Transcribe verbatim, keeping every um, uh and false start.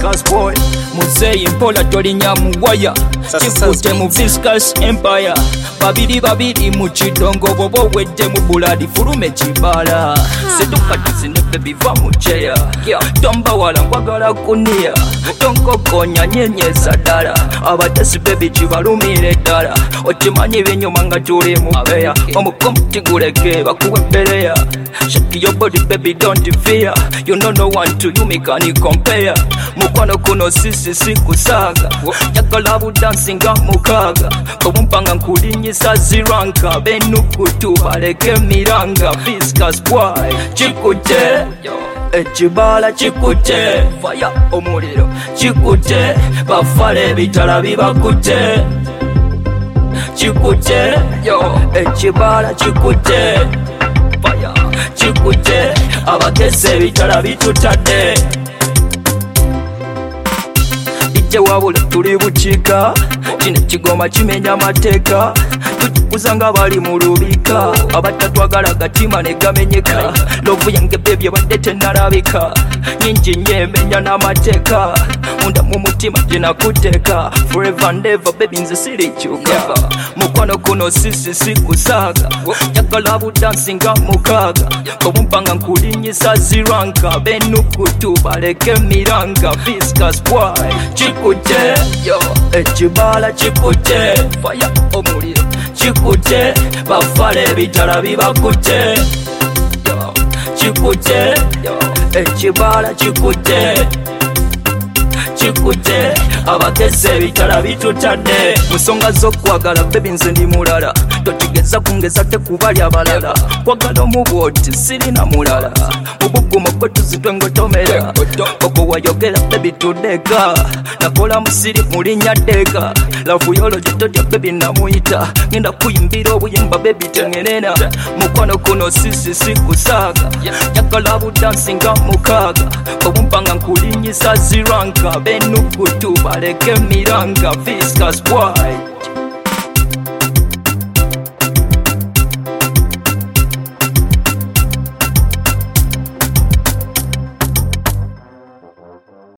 Viscous boy Muzeyi mpola tolinya muwaya Kikute mu Viscous empire Babiri babiri mu kidongo bobo wedde mu buladi fulume kibala Setukatuzi ne baby va mu cheya Tomba wala nkwagala kunia Tonkokonya nyenyeza ddala Abatesi baby kibalumire ddala Okimanyi binyuma nga tuli mu beya Omukomuti guleke bakuwe bereya Shake your body baby don't fear You know no one to you me can compare Mukwano kuno sisi sikusaga Yakalabu dansinga mukaga Komumpanga nkulinyisa ziranka Benukutu baleke miranga Viscous boy Chikute Echibala chikute Fire omuliro Chikute Bafale bitala bibakute Chikute Yo Echibala chikute Fire Chikute Abakese bitala bitutade Ije wabula tuli buchika Kino kigoma kimenya mateeka Tukikuzanga bali mu lubika Abatatwagala gatima ne gamenyeka Lovu yange baby abadde tennalabika Nyingi nyemenya n'amateeka Munda mu mutima ginakuteeka Forever and ever baby nze sirikyuka Mukwano kuno sisi sikusaaga Yakala budansinga mukaaga Komumpanga nkulinyisa ziranka Benukutu baleke miranga Viscous boy Chikute yo Echibala chikute Fire omuliro Chikute Bafale bitala bibakute yo Chikute yo Echibala chikute Chikute abakese bitala bitutade Musonga z'okwagala baby nze ndi mulala Totigeza kungeza tekubali abalala Kwagala omubwoti sirina mulala Mubugumu gwe tuzitwengotomera Oko wayogera baby tudeka Nakola musiri mulinya deka Lavu yolo jitotya baby namuyita Ngenda kuyimbira obuyimba baby tengenena Mukwano kuno sisi sikusaaga Yakala budansinga mukaaga Obumpanga nkulinyisa ziranka Benukutu baleke miranga Viscous boy